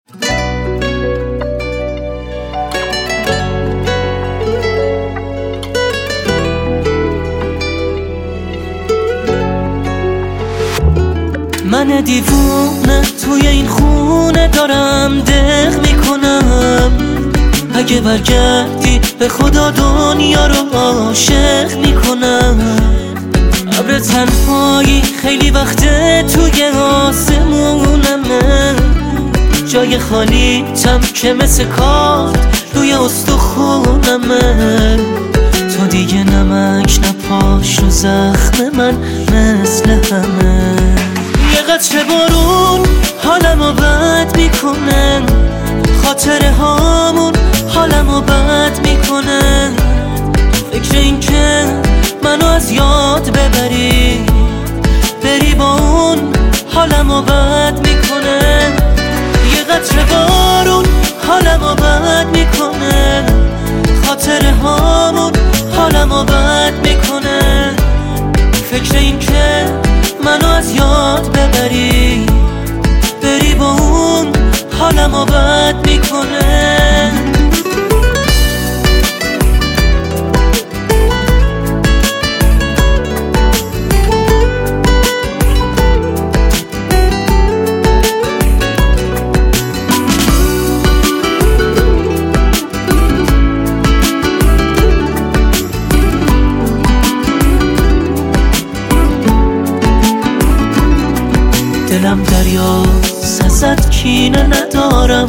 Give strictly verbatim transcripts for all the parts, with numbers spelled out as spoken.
من دیوونه توی این خونه دارم دق میکنم، اگه برگردی به خدا دنیا رو عاشق میکنم. ابر تنهایی خیلی وقته توی آسمونمه، جای خالی تم که مثل کارد روی استخونمه. تو دیگه نمک نپاش رو زخم من مثل همه. یه قطره بارون حالمو بد میکنن، خاطره هامون حالمو بد میکنن. فکر این که منو از یاد ببری، بری با اون حالمو بد میکنن. یه قطره بارون حالمو بد میکنن، خاطره هامون حالمو بد میکنن. فکر این که منو از یاد ببری، بری با اون حالمو بد میکنه. دلم دریاست ازت کینه ندارم،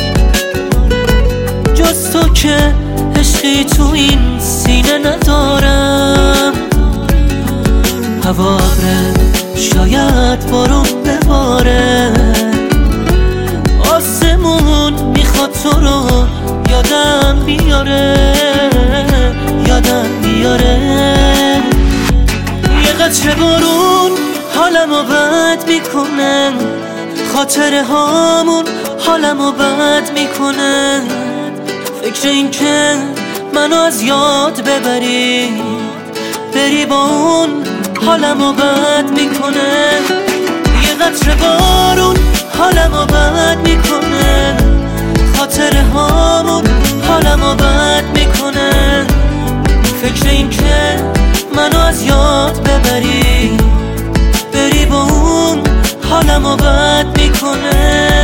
جز تو که عشقی تو این سینه ندارم. هوا ابره شاید بارون بباره، آسمون میخواد تو رو یادم بیاره، یادم بیاره. یه قطره بارون حالمو بد میکنن، خاطره هامون حالمو بد میکنن. فکر این که منو از یاد ببری، بری با اون حالمو بد میکنن. یه قطره بارون حالمو بد میکنن، خاطره هامون حالمو بد میکنن. فکر این که منو از یاد ببری، بری با اون حالمو بد میکنه.